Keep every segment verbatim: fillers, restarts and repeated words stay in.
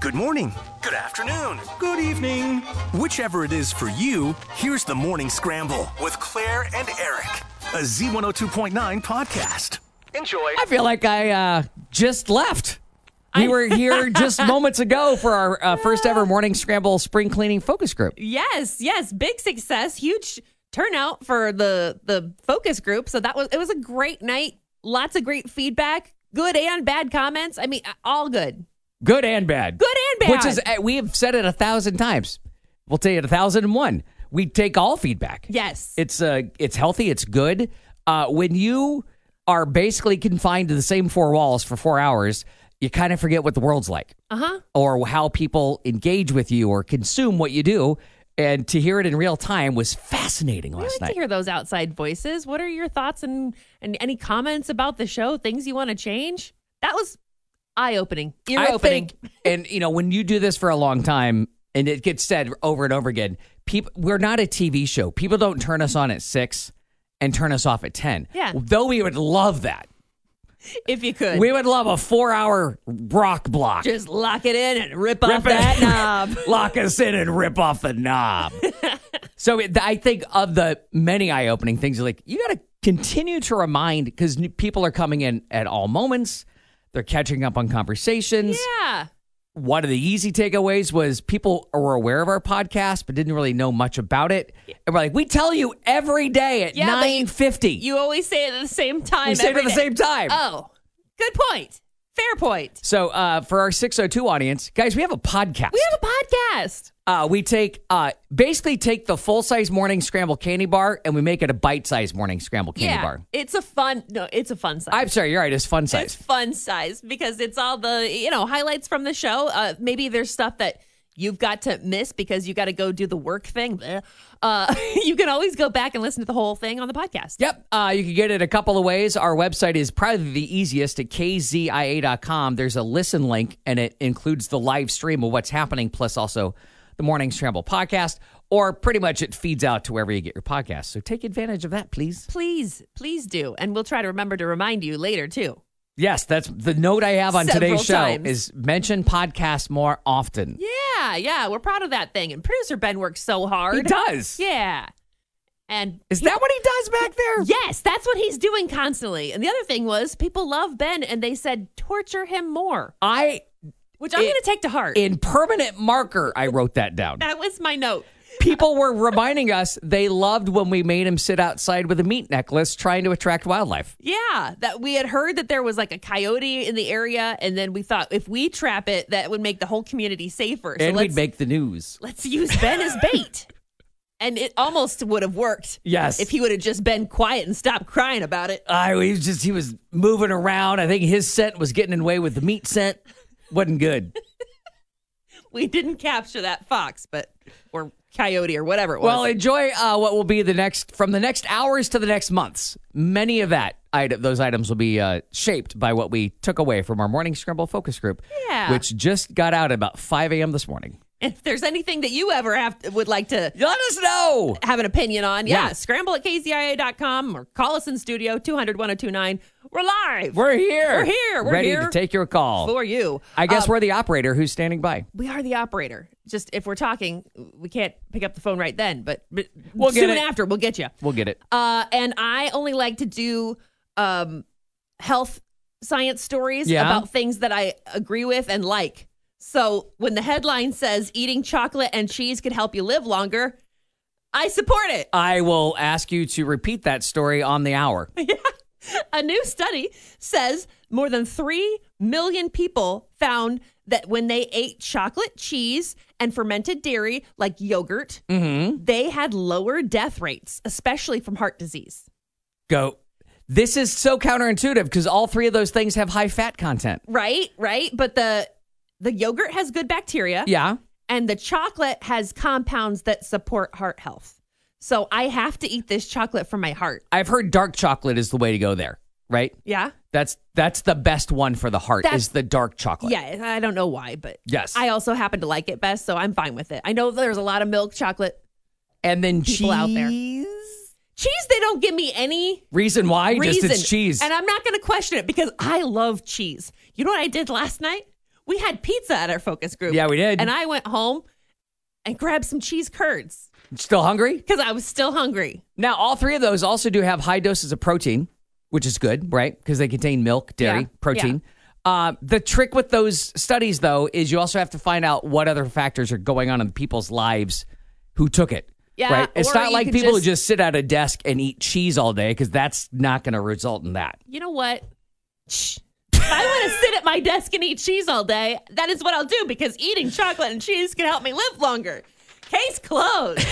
good morning, Good afternoon. good evening. Whichever it is for you, here's the Morning Scramble With Claire and Eric. a Z one oh two point nine podcast. Enjoy. I feel like I uh, just left. We were here just moments ago for our uh, first ever Morning Scramble spring cleaning focus group. Yes, yes, big success, huge turnout for the the focus group. So that was it was a great night. Lots of great feedback, good and bad comments. I mean, all good. Good and bad. Good and bad. Which is, uh, we have said it a thousand times. We'll tell you it a thousand and one. We take all feedback. Yes. It's uh, it's healthy. It's good. Uh, when you are basically confined to the same four walls for four hours, you kind of forget what the world's like. Uh-huh. Or how people engage with you or consume what you do. And to hear it in real time was fascinating I last like night. to hear those outside voices. What are your thoughts and, and any comments about the show? Things you want to change? That was eye-opening, I ear-opening. think, and you know, when you do this for a long time, and it gets said over and over again, people, we're not a T V show. People don't turn us on at six and turn us off at ten. Yeah. Though we would love that. If you could. We would love a four-hour rock block. Just lock it in and rip, off Rip it- that knob. Lock us in and rip off the knob. So it, I think of the many eye-opening things, like you got to continue to remind, because people are coming in at all moments. They're catching up on conversations. Yeah. One of the easy takeaways was people were aware of our podcast, but didn't really know much about it. And we're like, we tell you every day at Yeah, but you- nine fifty. You always say it at the same time. We say it every at the day. same time. Oh, good point. Fair point. So uh, for our six oh two audience, guys, we have a podcast. We have a podcast. Uh, we take uh, basically take the full size morning scramble candy bar and we make it a bite size morning scramble candy yeah. bar. It's a fun, no, it's a fun size. I'm sorry, you're right. It's fun size. It's fun size because it's all the, you know, highlights from the show. Uh, maybe there's stuff that you've got to miss because you got to go do the work thing. Bleh. Uh, you can always go back and listen to the whole thing on the podcast. Yep. Uh, you can get it a couple of ways. Our website is probably the easiest at k z i a dot com. There's a listen link, and it includes the live stream of what's happening, plus also the Morning Scramble podcast, or pretty much it feeds out to wherever you get your podcast. So take advantage of that, please. Please, please do. And we'll try to remember to remind you later, too. Yes, that's the note I have on Several today's show times. is mention podcasts more often. Yeah, yeah. We're proud of that thing. And producer Ben works so hard. He does. Yeah. And Is that what he does back there? yes, that's what he's doing constantly. And the other thing was people love Ben and they said torture him more, I, which I'm It- going to take to heart. in permanent marker, I wrote that down. that was my note. People were reminding us they loved when we made him sit outside with a meat necklace trying to attract wildlife. Yeah, that we had heard that there was like a coyote in the area, and then we thought if we trap it, that would make the whole community safer. So And let's we'd make the news. let's use Ben as bait. And it almost would have worked. Yes. If he would have just been quiet and stopped crying about it. I he was just he was moving around. I think his scent was getting in the way with the meat scent. Wasn't good. We didn't capture that fox, but or coyote or whatever it was. Well, enjoy uh, what will be the next from the next hours to the next months. Many of that item, those items will be uh, shaped by what we took away from our Morning Scramble focus group, Yeah. which just got out at about five a.m. this morning. if there's anything that you ever have would like to Let us know. have an opinion on, yeah, Yeah. scramble at k z i a dot com or call us in studio, two hundred, one oh two nine. We're live. We're here. We're here. We're ready here to take your call. for you. I guess Um, we're the operator who's standing by. we are the operator. Just if we're talking, we can't pick up the phone right then, but, but We'll get soon it. after we'll get you. We'll get it. Uh, and I only like to do um, health science stories Yeah. about things that I agree with and like. So when the headline says eating chocolate and cheese could help you live longer, I support it. I will ask you to repeat that story on the hour. A new study says more than three million people found that when they ate chocolate, cheese, and fermented dairy like yogurt, Mm-hmm. they had lower death rates, especially from heart disease. Go. This is so counterintuitive because all three of those things have high fat content. Right, right. But the the yogurt has good bacteria. Yeah. And the chocolate has compounds that support heart health. So I have to eat this chocolate for my heart. I've heard dark chocolate is the way to go there, right? Yeah? That's that's the best one for the heart That's- is the dark chocolate. Yeah, I don't know why, but Yes. I also happen to like it best, so I'm fine with it. I know there's a lot of milk chocolate And then people cheese. out there. Cheese, they don't give me any Reason why? reason. Just it's cheese. And I'm not going to question it because I love cheese. You know what I did last night? We had pizza at our focus group. Yeah, we did. And I went home and grabbed some cheese curds Still hungry? because I was still hungry. Now, all three of those also do have high doses of protein, which is good, right? Because they contain milk, dairy, Yeah, protein. Uh, the trick with those studies, though, is you also have to find out what other factors are going on in people's lives who took it. Yeah, right? It's or not you like could people who just- just sit at a desk and eat cheese all day, because that's not going to result in that. You know what? Shh. If I want to sit at my desk and eat cheese all day, that is what I'll do because eating chocolate and cheese can help me live longer. Case closed.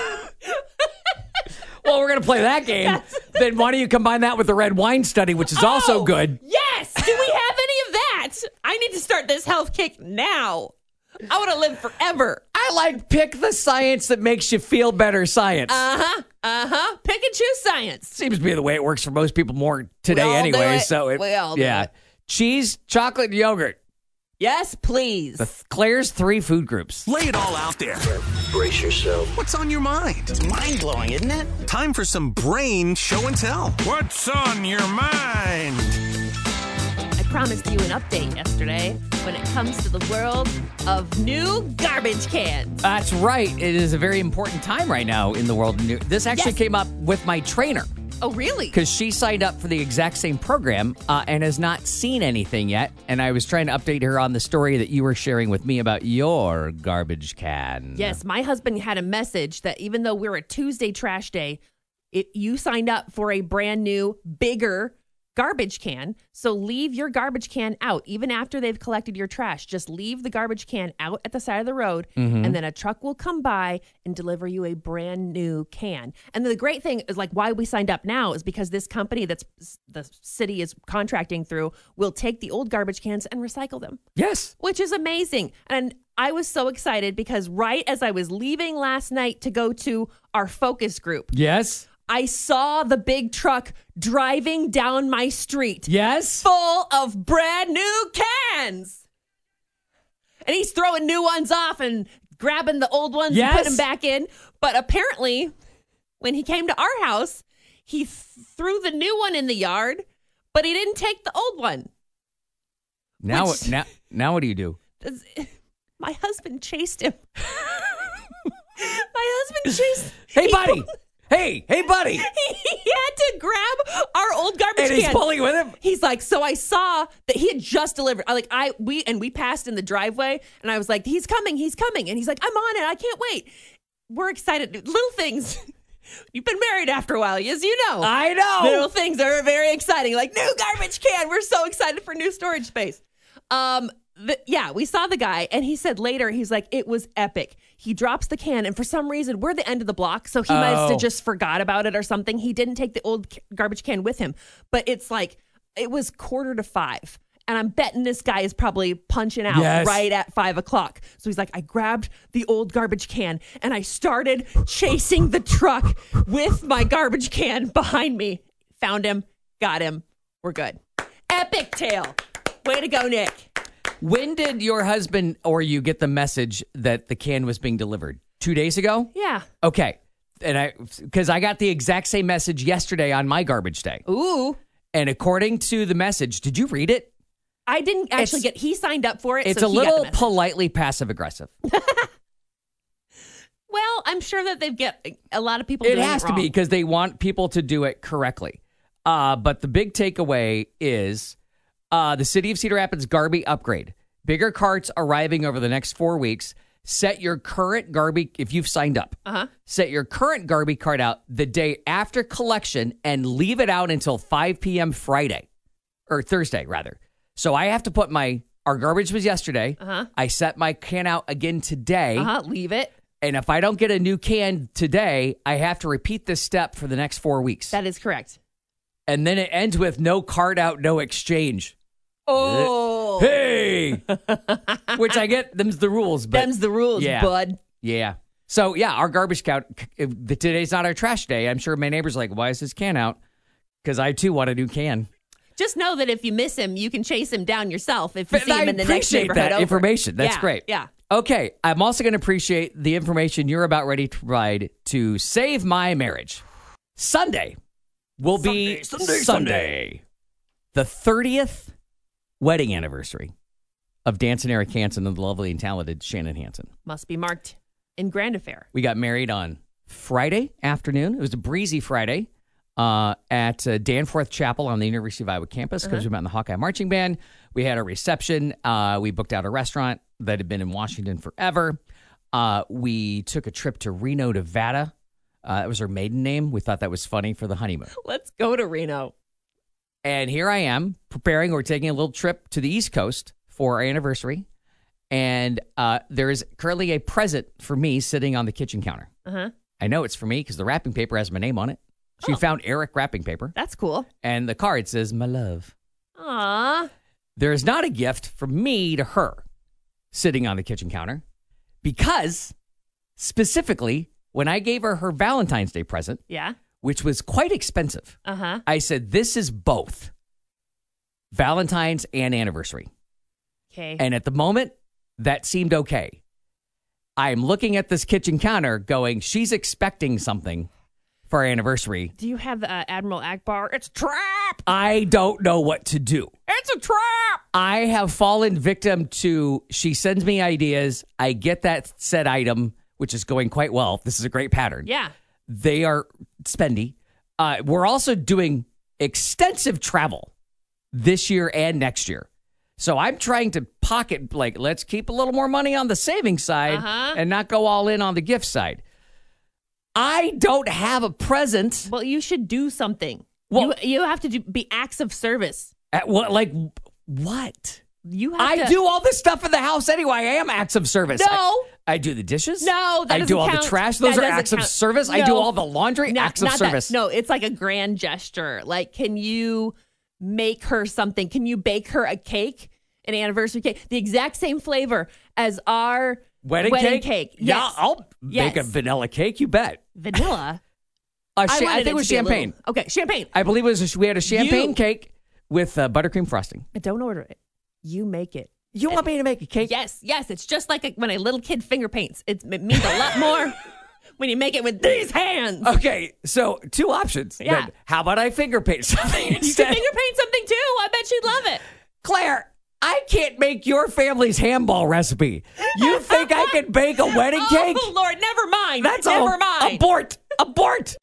Well, we're going to play that game. Then why don't you combine that with the red wine study, which is also Oh, good? Yes. Do we have any of that? I need to start this health kick now. I want to live forever. I like pick the science that makes you feel better science. Uh-huh. Uh-huh. Pick and choose science. Seems to be the way it works for most people more today all do anyway. it. So it, We all do yeah. it. Cheese, chocolate, and yogurt. Yes, please. The Claire's three food groups. Lay it all out there. Brace yourself. What's on your mind? Mind blowing, isn't it? Time for some brain show and tell. What's on your mind? I promised you an update yesterday when it comes to the world of new garbage cans. That's right. It is a very important time right now in the world of new. This actually Yes. came up with my trainer Oh, really? because she signed up for the exact same program uh, and has not seen anything yet. And I was trying to update her on the story that you were sharing with me about your garbage can. Yes, my husband had a message that even though we're a Tuesday trash day, it, you signed up for a brand new, bigger garbage can. So leave your garbage can out, even after they've collected your trash. Just leave the garbage can out at the side of the road, Mm-hmm. and then a truck will come by and deliver you a brand new can. And the great thing is, like, why we signed up now is because this company that's the city is contracting through will take the old garbage cans and recycle them, Yes. which is amazing. And I was so excited because right as I was leaving last night to go to our focus group, Yes. I saw the big truck driving down my street Yes. full of brand new cans. And he's throwing new ones off and grabbing the old ones Yes. and putting them back in. But apparently, when he came to our house, he th- threw the new one in the yard, but he didn't take the old one. Now, Which- now, now what do you do? My husband chased him. My husband chased. Hey, he- buddy. Hey, hey, buddy. He had to grab our old garbage And he's can. pulling with him. He's like, so I saw that he had just delivered. I like I we and we passed in the driveway, and I was like, he's coming, he's coming, and he's like, I'm on it, I can't wait. We're excited. Little things. You've been married after a while, as you know. I know. Little things are very exciting, like new garbage can. We're so excited for new storage space. Um, the, yeah, we saw the guy, and he said later, he's like, it was epic. He drops the can, and for some reason, we're the end of the block, so he must Oh. have just forgot about it or something. He didn't take the old ca- garbage can with him, but it's like it was quarter to five. And I'm betting this guy is probably punching out Yes. right at five o'clock. So he's like, I grabbed the old garbage can and I started chasing the truck with my garbage can behind me. Found him, got him. We're good. Epic tale. Way to go, Nick. When did your husband or you get the message that the can was being delivered? Two days ago? Yeah. Okay. And I, because I got the exact same message yesterday on my garbage day. Ooh. And according to the message, did you read it? I didn't actually It's- get, he signed up for it. It's so a he got the little message. politely passive aggressive. Well, I'm sure that they've got a lot of people It doing has it to be wrong. because they want people to do it correctly. Uh, but the big takeaway is uh, the City of Cedar Rapids Garby upgrade. Bigger carts arriving over the next four weeks. Set your current Garby, if you've signed up, Uh-huh. set your current Garby cart out the day after collection and leave it out until five p.m. Friday or Thursday, rather. So I have to put my, our garbage was yesterday. Uh-huh. I set my can out again today. Uh-huh. Leave it. And if I don't get a new can today, I have to repeat this step for the next four weeks. That is correct. And then it ends with no card out, no exchange. Oh. Hey! Which I get, them's the rules. But Them's the rules, yeah. bud. Yeah. So, yeah, our garbage count, if the- today's not our trash day. I'm sure my neighbor's like, why is this can out? Because I, too, want a new can. Just know that if you miss him, you can chase him down yourself if you But see I him in the next appreciate neighborhood that over. information. That's Yeah, great. Yeah. Okay, I'm also going to appreciate the information you're about ready to provide to save my marriage. Sunday will be Sunday, Sunday, Sunday, the thirtieth wedding anniversary of Dancing Eric Hansen and the lovely and talented Shannon Hansen. Must be marked in grand affair. We got married on Friday afternoon. It was a breezy Friday uh, at uh, Danforth Chapel on the University of Iowa campus because uh-huh. we met in the Hawkeye Marching Band. We had a reception. Uh, we booked out a restaurant that had been in Washington forever. Uh, we took a trip to Reno, Nevada. Uh, that was her maiden name. We thought that was funny for the honeymoon. Let's go to Reno. And here I am preparing. We're taking a little trip to the East Coast for our anniversary. And uh, there is currently a present for me sitting on the kitchen counter. Uh-huh. I know it's for me because the wrapping paper has my name on it. She oh. found Eric wrapping paper. That's cool. And the card says, my love. Aww. There is not a gift from me to her sitting on the kitchen counter because specifically when I gave her her Valentine's Day present, yeah, which was quite expensive, uh-huh. I said, this is both Valentine's and anniversary. Okay. And at the moment, that seemed okay. I'm looking at this kitchen counter going, she's expecting something for our anniversary. Do you have uh, Admiral Akbar? It's a trap! I don't know what to do. It's a trap! I have fallen victim to, she sends me ideas. I get that said item, which is going quite well. This is a great pattern. Yeah. They are spendy. Uh, we're also doing extensive travel this year and next year. So I'm trying to pocket, like, let's keep a little more money on the savings side uh-huh. and not go all in on the gift side. I don't have a present. Well, you should do something. Well, you, you have to do, be acts of service. At what? Like, what? You have I to, do all this stuff in the house anyway. I am acts of service. No. I, I do the dishes. No, that I do doesn't all count. the trash. Those That are doesn't acts count. of service. I No. do all the laundry. Not- acts of not that. service. No, it's like a grand gesture. Like, can you make her something? Can you bake her a cake? An anniversary cake, the exact same flavor as our Wedding, wedding cake? cake. Yeah, Yes. I'll Yes. make a vanilla cake. You bet. Vanilla. Uh, cha- I, wanted think it was to be a champagne. little- okay, champagne. I believe it was. We had a champagne You- cake with uh, buttercream frosting. Don't order it. You make it. You want me to make a cake? Yes, yes. It's just like a, when a little kid finger paints. It's, it means a lot more when you make it with these hands. Okay, so two options. Yeah. Then how about I finger paint something You instead? can finger paint something too. I bet she'd love it. Claire, I can't make your family's handball recipe. You think I can bake a wedding cake? Oh, Lord, never mind. That's never all. mind. Abort. Abort.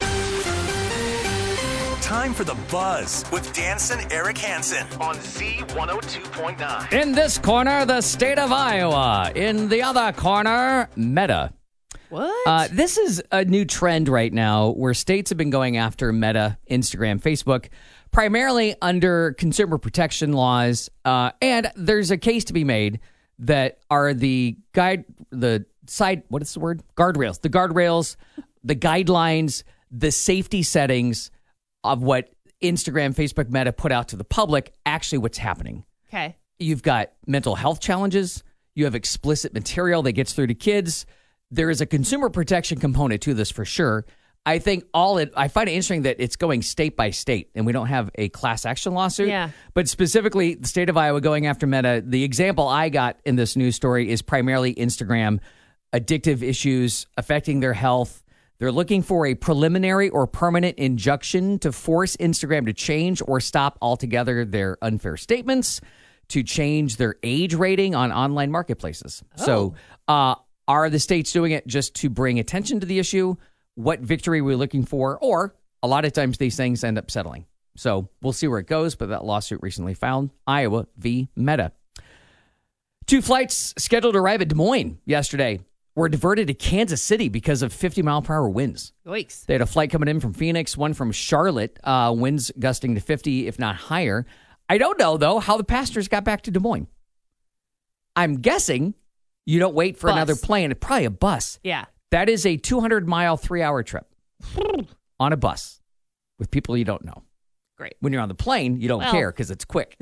Time for the Buzz with Danson Eric Hansen on Z one oh two point nine. In this corner, the state of Iowa. In the other corner, Meta. What? Uh, this is a new trend right now where states have been going after Meta, Instagram, Facebook, primarily under consumer protection laws. Uh, and there's a case to be made that are the guide, the side, what is the word? Guardrails. The guardrails, the guidelines, the safety settings of what Instagram, Facebook, Meta put out to the public, actually what's happening. Okay. You've got mental health challenges. You have explicit material that gets through to kids. There is a consumer protection component to this for sure. I think all it, I find it interesting that it's going state by state and we don't have a class action lawsuit. Yeah. But specifically, the state of Iowa going after Meta. The example I got in this news story is primarily Instagram, addictive issues affecting their health. They're looking for a preliminary or permanent injunction to force Instagram to change or stop altogether their unfair statements, to change their age rating on online marketplaces. Oh. So uh, are the states doing it just to bring attention to the issue? What victory we're looking for? Or a lot of times these things end up settling. So we'll see where it goes. But that lawsuit recently found Iowa v. Meta. Two flights scheduled to arrive at Des Moines yesterday were diverted to Kansas City because of fifty mile per hour winds. Yikes. They had a flight coming in from Phoenix, one from Charlotte, uh, winds gusting to fifty, if not higher. I don't know, though, how the passengers got back to Des Moines. I'm guessing you don't wait for Bus. another plane. It's probably a bus. Yeah. That is a two hundred mile, three hour trip on a bus with people you don't know. Great. When you're on the plane, you don't Well. care because it's quick.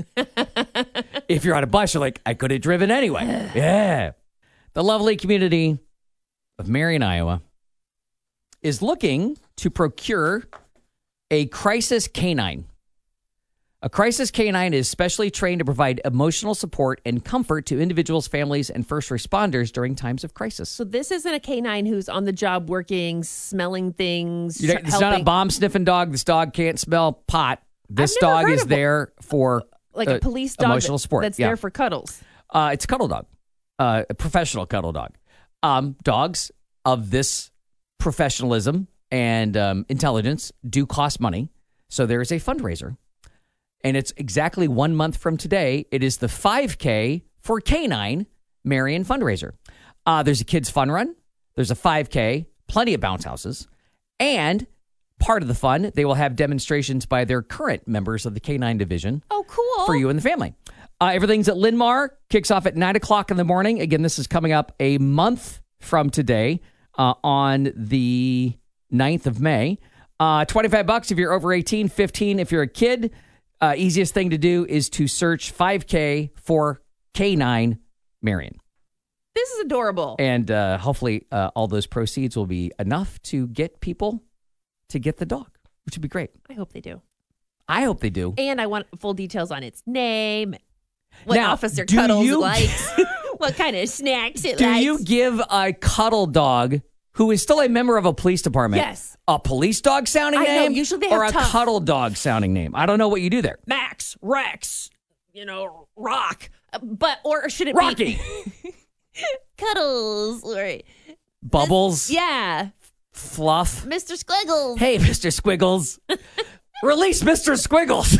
If you're on a bus, you're like, I could have driven anyway. Yeah. The lovely community of Marion, Iowa, is looking to procure a crisis canine. A crisis canine is specially trained to provide emotional support and comfort to individuals, families, and first responders during times of crisis. So this isn't a canine who's on the job working, smelling things, You know, tr- it's not a helping- bomb-sniffing dog. This dog can't smell pot. This I've never dog heard is of a- there for like uh, a police dog emotional that- support. that's Yeah. there for cuddles. Uh, it's a cuddle dog, uh, a professional cuddle dog. Um, dogs of this professionalism and um, intelligence do cost money. So there is a fundraiser. And it's exactly one month from today. It is the five K for Canine Marion fundraiser. Uh, there's a kids fun run. There's a five K, plenty of bounce houses. And part of the fun, they will have demonstrations by their current members of the Canine division. Oh, cool. For you and the family. Uh, everything's at Linmar. Kicks off at nine o'clock in the morning. Again, this is coming up a month from today uh, on the ninth of May. Uh, twenty-five bucks if you're over eighteen, fifteen if you're a kid. Uh, easiest thing to do is to search five K for Canine Marion. This is adorable. And uh, hopefully uh, all those proceeds will be enough to get people to get the dog, which would be great. I hope they do. I hope they do. And I want full details on its name, what Now, Officer do Cuddles you- likes, what kind of snacks it Do likes. you give a cuddle dog who is still a member of a police department Yes. a police dog sounding I know, name usually they or have a tough. cuddle dog sounding name? I don't know what you do there. Max, Rex, you know, Rock, Uh, but or should it Rocky. be Cuddles or Bubbles. yeah, Fluff. Mister Squiggles? Hey, Mister Squiggles. Release Mister Squiggles.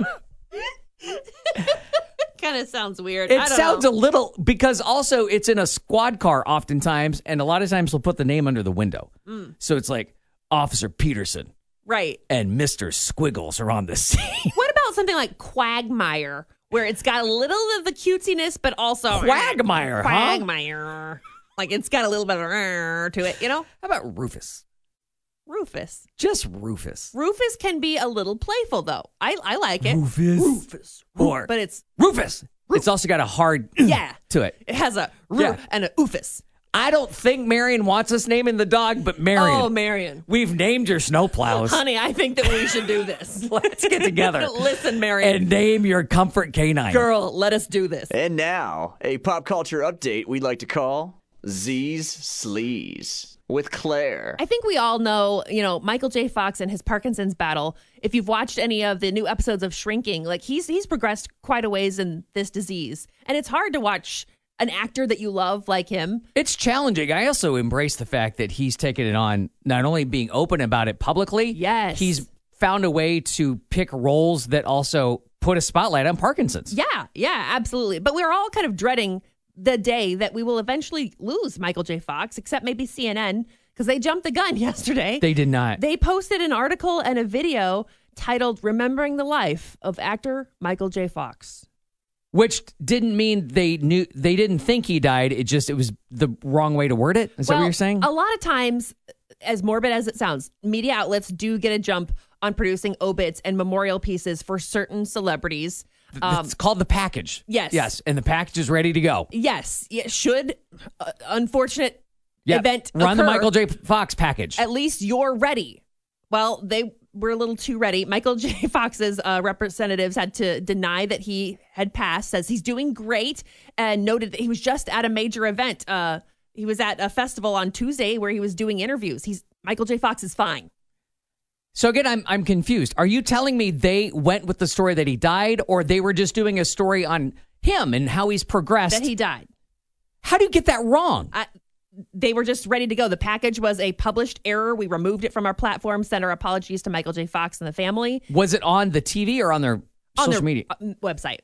Kind of sounds weird. I It don't sounds know. a little, because also it's in a squad car oftentimes, and a lot of times they'll put the name under the window. Mm. So it's like Officer Peterson right. and Mister Squiggles are on the scene. What about something like Quagmire, where it's got a little of the cutesiness, but also Quagmire, huh? Quagmire. Like it's got a little bit of uh, to it, you know? How about Rufus? Rufus. Just Rufus. Rufus can be a little playful, though. I I like it. Rufus. Rufus. Or But it's, Rufus. It's also got a hard yeah. to it. It has a ru Yeah. and a oofus. I don't think Marion wants us naming the dog, but Marion. Oh, Marion. We've named your snowplows. Honey, I think that we should do this. Let's get together Listen, Marion. and name your comfort canine. Girl, let us do this. And now, a pop culture update we'd like to call Z's Sleaze with Claire. I think we all know, you know, Michael J. Fox and his Parkinson's battle. If you've watched any of the new episodes of Shrinking, like he's he's progressed quite a ways in this disease. And it's hard to watch an actor that you love like him. It's challenging. I also embrace the fact that he's taken it on, not only being open about it publicly, Yes. he's found a way to pick roles that also put a spotlight on Parkinson's. Yeah, yeah, absolutely. But we're all kind of dreading the day that we will eventually lose Michael J. Fox, except maybe C N N, because they jumped the gun yesterday. They did not. They posted an article and a video titled Remembering the Life of Actor Michael J. Fox. Which didn't mean they knew, they didn't think he died. It just, it was the wrong way to word it. Is that what Well, you're saying? A lot of times, as morbid as it sounds, media outlets do get a jump on producing obits and memorial pieces for certain celebrities. Um, it's called the package. yes. Yes. And the package is ready to go. yes, yeah, should uh, unfortunate Yep. event Run the occur, Michael J. Fox package. at least you're ready. Well, they were a little too ready. Michael J. Fox's uh, representatives had to deny that he had passed, says he's doing great, and noted that he was just at a major event. Uh, he was at a festival on Tuesday where he was doing interviews. He's Michael J. Fox is fine. So again, I'm I'm confused. Are you telling me they went with the story that he died, or they were just doing a story on him and how he's progressed? That he died. How do you get that wrong? I, they were just ready to go. The package was a published error. We removed it from our platform, sent our apologies to Michael J. Fox and the family. Was it on the T V or on their On social their media? uh, website.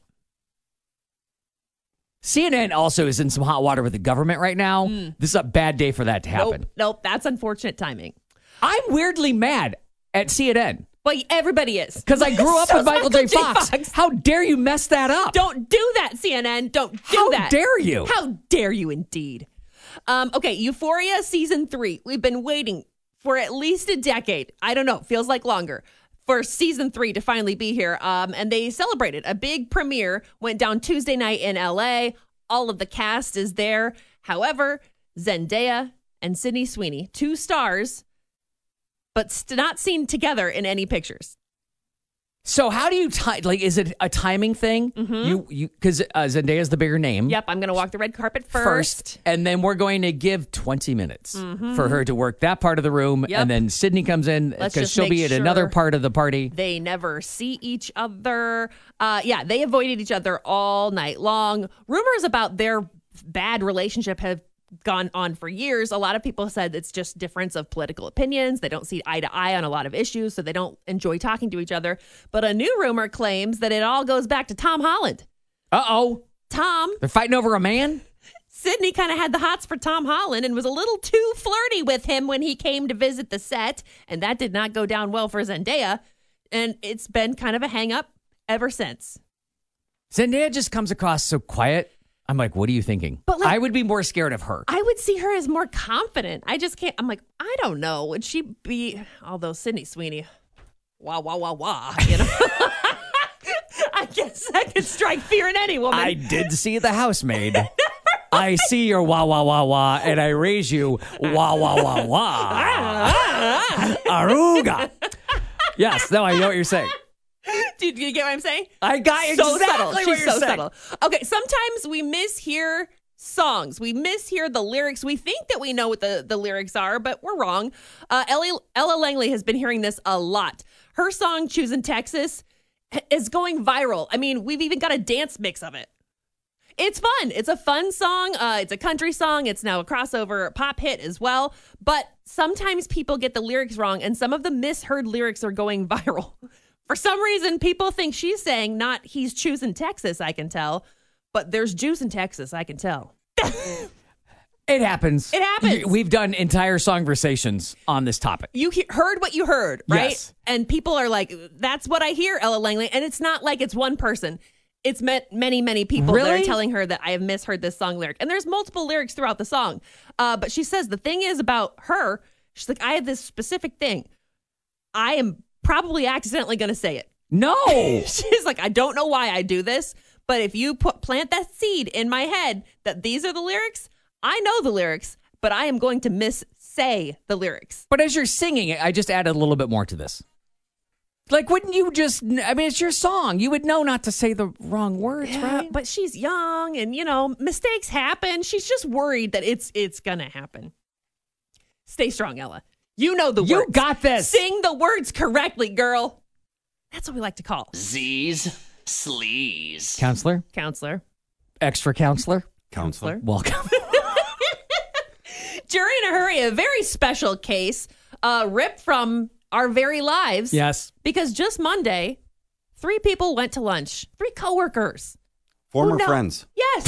C N N also is in some hot water with the government right now. This is a bad day for that to happen. Nope, nope, that's unfortunate timing. I'm weirdly mad at C N N Well, everybody is. because I grew up So with Michael, J. J. Fox. Fox. How dare you mess that up? Don't do that, C N N. Don't do How that. dare you? How dare you, indeed. Um, okay, Euphoria season three. We've been waiting for at least a decade. I don't know. Feels like longer. For season three to finally be here. Um, and they celebrated. A big premiere went down Tuesday night in L A. All of the cast is there. However, Zendaya and Sydney Sweeney, two stars, but st- not seen together in any pictures. So how do you ti like? Is it a timing thing? Mm-hmm. You you because uh, Zendaya's the bigger name. Yep, I'm going to walk the red carpet first. First, and then we're going to give twenty minutes mm-hmm. for her to work that part of the room, Yep. and then Sydney comes in because she'll be at sure another part of the party. They never see each other. Uh, yeah, they avoided each other all night long. Rumors about their bad relationship have gone on for years. A lot of people said it's just difference of political opinions. They don't see eye to eye on a lot of issues, so they don't enjoy talking to each other. But a new rumor claims that it all goes back to Tom Holland. Uh-oh. Tom. They're fighting over a man? Sydney kind of had the hots for Tom Holland and was a little too flirty with him when he came to visit the set, and that did not go down well for Zendaya. And it's been kind of a hang-up ever since. Zendaya just comes across so quiet. I'm like, what are you thinking? But like, I would be more scared of her. I would see her as more confident. I just can't. I'm like, I don't know. Would she be? Although Sydney Sweeney, wah wah wah wah. You know, I guess I could strike fear in any woman. I did see The Housemaid. I see your wah wah wah wah, and I raise you wah wah wah wah. Aruga. Yes, no, I know what you're saying. Did you get what I'm saying? I got so exactly subtle. what She's you're so saying. subtle. Okay, sometimes we mishear songs. We mishear the lyrics. We think that we know what the, the lyrics are, but we're wrong. Uh, Ella, Ella Langley has been hearing this a lot. Her song, Choosing Texas, is going viral. I mean, we've even got a dance mix of it. It's fun. It's a fun song. Uh, it's a country song. It's now a crossover pop hit as well. But sometimes people get the lyrics wrong, and some of the misheard lyrics are going viral. For some reason, people think she's saying not he's choosing Texas, I can tell. But there's juice in Texas, I can tell. It happens. It happens. We've done entire songversations on this topic. You he- heard what you heard, right? Yes. And people are like, that's what I hear, Ella Langley. And it's not like it's one person. It's met many, many people that Really? are telling her that I have misheard this song lyric. And there's multiple lyrics throughout the song. Uh, but she says the thing is about her, she's like, I have this specific thing. I am probably accidentally going to say it. No. She's like, I don't know why I do this, but if you put plant that seed in my head that these are the lyrics, I know the lyrics, but I am going to miss-say the lyrics. But as you're singing it, I just added a little bit more to this. Like, wouldn't you just, I mean, it's your song. You would know not to say the wrong words, Yeah, right? but she's young and, you know, mistakes happen. She's just worried that it's it's going to happen. Stay strong, Ella. You know the You words. got this. Sing the words correctly, girl. That's what we like to call Z's sleaze. Counselor, counselor. extra counselor, Counselor. welcome. Jury in a Hurry, a very special case, uh, ripped from our very lives. Yes. Because just Monday, three people went to lunch. Three coworkers. Former Who know- friends. Yes.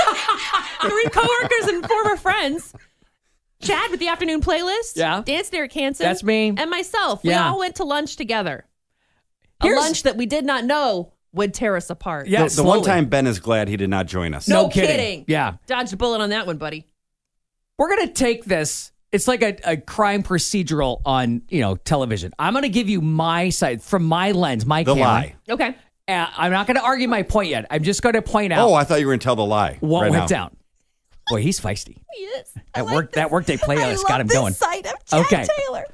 Three coworkers and former friends. Chad with the afternoon playlist. Yeah. Dan Derek Hansen. That's me. And myself. Yeah. We all went to lunch together. A Here's- lunch that we did not know would tear us apart. Yeah, the, the one slowly. time Ben is glad he did not join us. No, No kidding. kidding. Yeah. Dodged a bullet on that one, buddy. We're going to take this. It's like a, a crime procedural on, you know, television. I'm going to give you my side from my lens, my The camera. lie. Okay. Uh, I'm not going to argue my point yet. I'm just going to point out Oh, I thought you were going to tell the lie. what right went now. down. Boy, he's feisty. Yes. That work that workday playlist got him going. Side of Chad Okay. Taylor.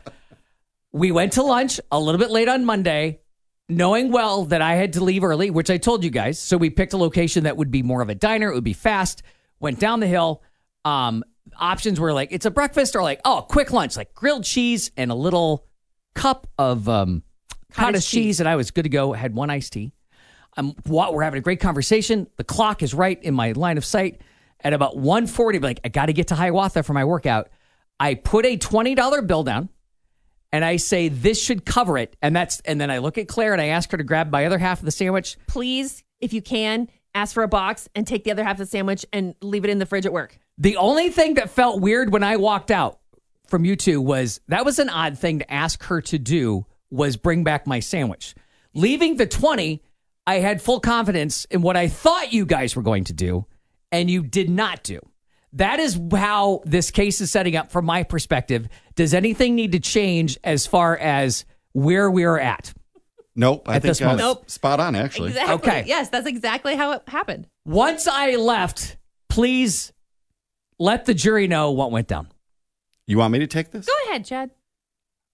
We went to lunch a little bit late on Monday, knowing well that I had to leave early, which I told you guys. So we picked a location that would be more of a diner. It would be fast. Went down the hill. Um, options were like, it's a breakfast or like, oh, quick lunch, like grilled cheese and a little cup of um, cottage, Cottage cheese. cheese. And I was good to go. Had one iced tea. Um, wa- we're having a great conversation. The clock is right in my line of sight. At about one forty, like, I got to get to Hiawatha for my workout. I put a twenty dollar bill down. And I say, this should cover it. And that's, and then I look at Claire and I ask her to grab my other half of the sandwich. Please, if you can, ask for a box and take the other half of the sandwich and leave it in the fridge at work. The only thing that felt weird when I walked out from you two was that was an odd thing to ask her to do, was bring back my sandwich. Leaving the twenty, I had full confidence in what I thought you guys were going to do, and you did not do. That is how this case is setting up from my perspective. Does anything need to change as far as where we're at? Nope. I At think this moment. uh, Nope. spot on, actually. Exactly. Okay. Yes, that's exactly how it happened. Once I left, please let the jury know what went down. You want me to take this? Go ahead, Chad.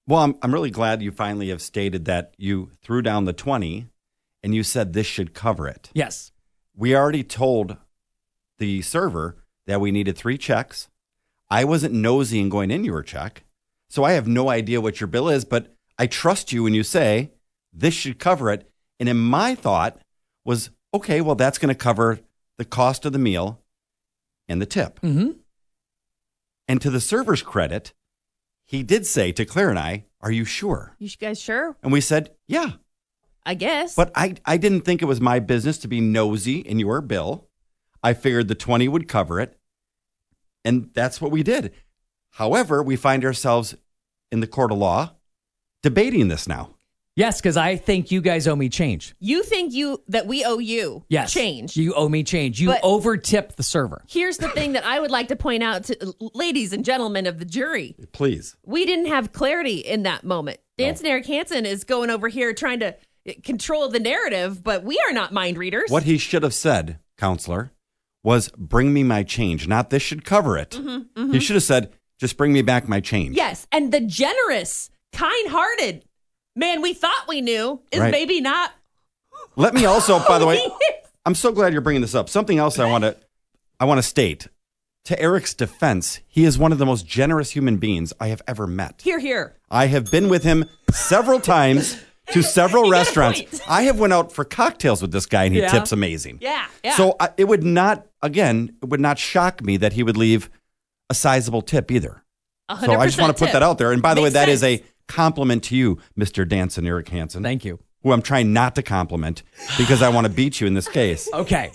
Well, I'm, I'm really glad you finally have stated that you threw down the twenty and you said this should cover it. Yes. We already told the server that we needed three checks. I wasn't nosy in going in your check, so I have no idea what your bill is, but I trust you when you say this should cover it. And in my thought was, okay, well, that's going to cover the cost of the meal and the tip. Mm-hmm. And to the server's credit, he did say to Claire and I, are you sure? You guys sure? And we said, yeah. I guess. But I, I didn't think it was my business to be nosy in your bill. I figured the twenty would cover it. And that's what we did. However, we find ourselves in the court of law debating this now. Yes, because I think you guys owe me change. You think you that we owe you Yes. change. You owe me change. You But- over-tipped the server. Here's the thing that I would like to point out to ladies and gentlemen of the jury. Please. We didn't have clarity in that moment. Dance and Eric Hansen is going over here trying to control the narrative, but we are not mind readers. What he should have said, counselor, was bring me my change. Not this should cover it. Mm-hmm, mm-hmm. He should have said, just bring me back my change. Yes, and the generous, kind-hearted man we thought we knew is Right. maybe not. Let me also, by the way, He is. I'm so glad you're bringing this up. Something else I want to I want to state. To Eric's defense, he is one of the most generous human beings I have ever met. Here, here. I have been with him several times to several You got a restaurants. point. I have went out for cocktails with this guy, and he Yeah. tips amazing. Yeah, yeah. So I, it would not, again, it would not shock me that he would leave a sizable tip either. one So hundred I just want to put tip. that out there. And by the way, Makes that is sense. a compliment to you, Mister Danson, Eric Hansen. Thank you. Who I'm trying not to compliment because I want to beat you in this case. Okay.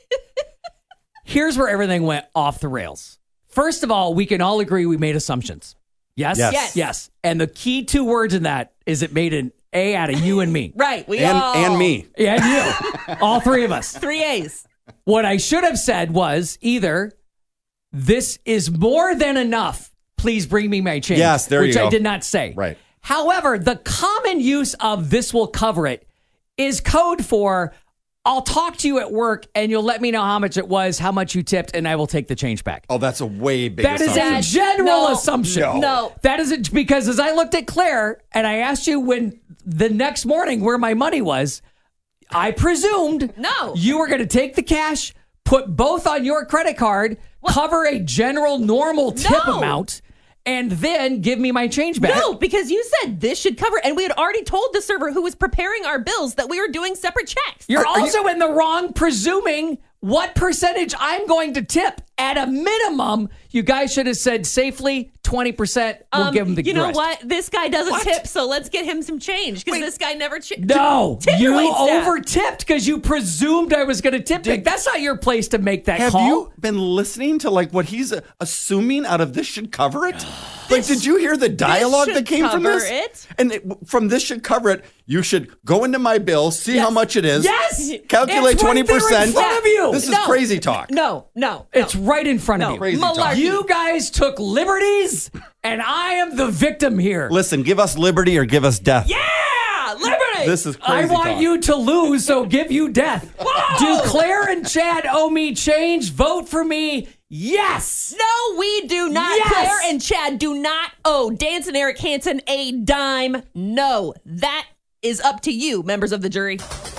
Here's where everything went off the rails. First of all, we can all agree we made assumptions. Yes? Yes. Yes. Yes. And the key two words in that is it made an A out of you and me. Right, we And, all. and me. And you. All three of us. Three A's. What I should have said was either this is more than enough. Please bring me my change. Yes, there you which I go. did not say. Right. However, the common use of this will cover it is code for I'll talk to you at work and you'll let me know how much it was, how much you tipped, and I will take the change back. Oh, that's a way big That is assumption. a general No. assumption. No. No. That is it because as I looked at Claire and I asked you when the next morning where my money was, I presumed No. you were going to take the cash, put both on your credit card, cover a general normal tip No. amount, and then give me my change back. No, because you said this should cover, and we had already told the server who was preparing our bills that we were doing separate checks. You're Are- are also in the wrong presuming what percentage I'm going to tip. At a minimum, you guys should have said safely twenty percent. We'll Um, give him the You know rest. what? This guy doesn't What? tip, so let's get him some change because this guy never ch- No, t- you titillates that. over tipped because you presumed I was going to tip big. That's not your place to make that Have call. you been listening to like what he's uh, assuming out of this should cover it? Like, did you hear the dialogue should that came from cover this? it. And it, from this should cover it. You should go into my bill, see how much it is. Yes! Calculate It's right twenty there in percent. front of you. This is No. crazy talk. No, no, no. It's right in front No. of you. Crazy talk. Malarkey. You guys took liberties, and I am the victim here. Listen, give us liberty or give us death. Yeah, liberty. This is I crazy want talk. you to lose, so give you death. Whoa! Do Claire and Chad owe me change? Vote for me. Yes. No, we do not. Yes! Claire and Chad do not owe Dance and Eric Hansen a dime. No, that is up to you, members of the jury.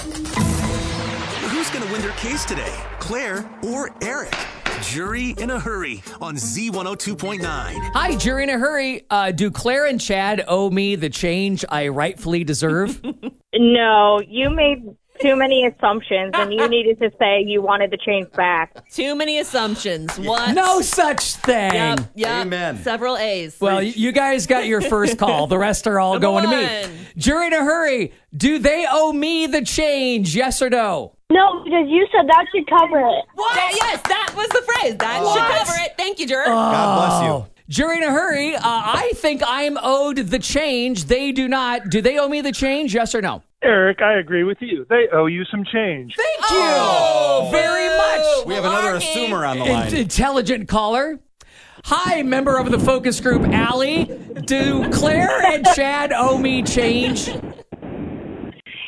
Who's going to win their case today? Claire or Eric? Jury in a Hurry on Z one oh two point nine. Hi, jury in a hurry. Uh, do Claire and Chad owe me the change I rightfully deserve? No, you made too many assumptions, and you needed to say you wanted the change back. Too many assumptions. What? No such thing. Yep, yep. Amen. Several A's. Well, y- you guys got your first call. The rest are all Number going to one. me. Jury in a hurry. Do they owe me the change? Yes or no? No, because you said that should cover it. What? yes, that was the phrase. That What? should cover it. Thank you, juror. God bless you. Jury in a hurry. Uh, I think I'm owed the change. They do not. Do they owe me the change? Yes or no? Eric, I agree with you. They owe you some change. Thank you very much. We have another Malarkey. assumer on the In- line. intelligent caller. Hi, member of the focus group, Allie. Do Claire and Chad owe me change?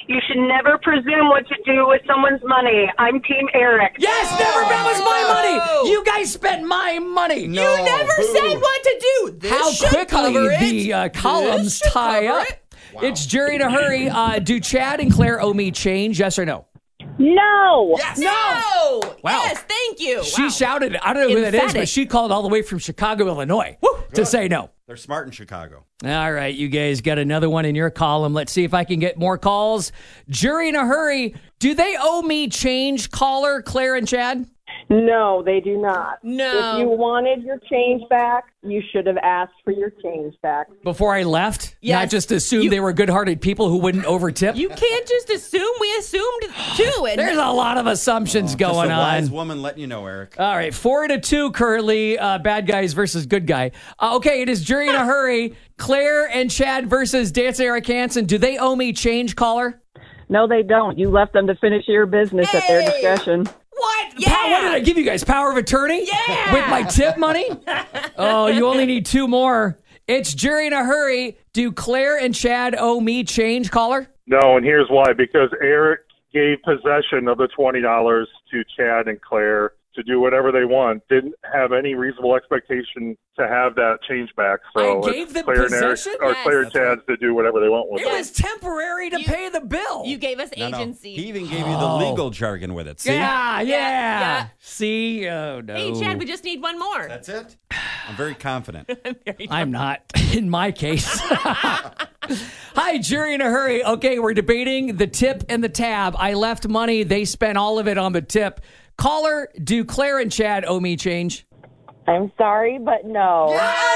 You should never presume what to do with someone's money. I'm Team Eric. Yes, never. That was my money. You guys spent my money. No, You never boo. said what to do. This How should quickly cover it. the uh, columns This should tie cover up. it. It's Jerry in a hurry. Uh, do Chad and Claire owe me change? Yes or no? No. Yes. No. Wow. Yes, thank you. She Wow. shouted it. I don't know who that is, Emphatic. but she called all the way from Chicago, Illinois to say no. They're smart in Chicago. All right, you guys got another one in your column. Let's see if I can get more calls. Jury in a hurry. Do they owe me change, caller, Claire and Chad? No, they do not. No. If you wanted your change back, you should have asked for your change back. Before I left? Yes. Not just assume You- they were good-hearted people who wouldn't overtip? You can't just assume. We assumed too. And There's a lot of assumptions Just going a wise on. woman letting you know, Eric. All right, four to two currently, uh, bad guys versus good guy. Uh, okay, it is Jury in a hurry. Claire and Chad versus Dance Eric Hansen. Do they owe me change, caller? No, they don't. You left them to finish your business at their discretion. what? Yeah. Yeah. What did I give you guys? Power of attorney? Yeah. With my tip money? Oh, you only need two more. It's Jury in a hurry. Do Claire and Chad owe me change, caller? No, and here's why. Because Eric gave possession of the twenty dollars to Chad and Claire to do whatever they want. Didn't have any reasonable expectation to have that change back. So I gave it's them Claire and Eric, possession? or Yes. Claire and Chad's to do whatever they want with It it. was temporary to You- pay the bill. You gave us No, no. agency. He even gave you the Oh. legal jargon with it. See? yeah, yeah, yeah. See? Oh, no. Hey, Chad, we just need one more. That's it. I'm very confident. I'm not, in my case. Hi, Jury in a hurry. Okay, we're debating the tip and the tab. I left money. They spent all of it on the tip. Caller, do Claire and Chad owe me change? I'm sorry, but no.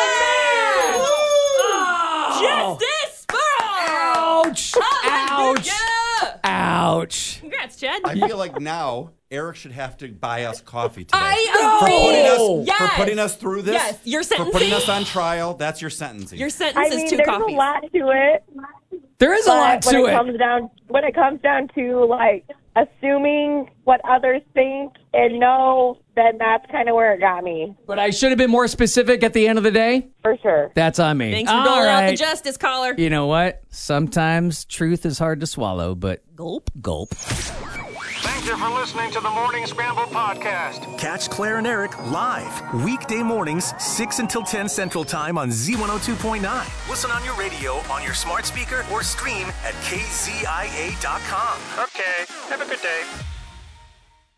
Oh! Justice! Ouch! Ouch! Yeah. Ouch! Congrats, Chad. I feel like now Eric should have to buy us coffee today. I for agree. putting us Yes. for putting us through this. Yes, your For putting sentencing. us on trial. That's your sentencing. Your sentence I mean, is two there's coffees. a lot to it. There is a lot But when to it it. comes down when it comes down to like assuming what others think and know, then that's kind of where it got me But I should have been more specific at the end of the day. for sure. That's on me. Thanks for All doling out the right. justice, caller. You know what? Sometimes truth is hard to swallow, but Gulp. gulp. Thank you for listening to the Morning Scramble podcast. Catch Claire and Eric live weekday mornings, six until ten Central Time on Z one oh two point nine. Listen on your radio, on your smart speaker, or stream at K Z I A dot com. Okay, have a good day.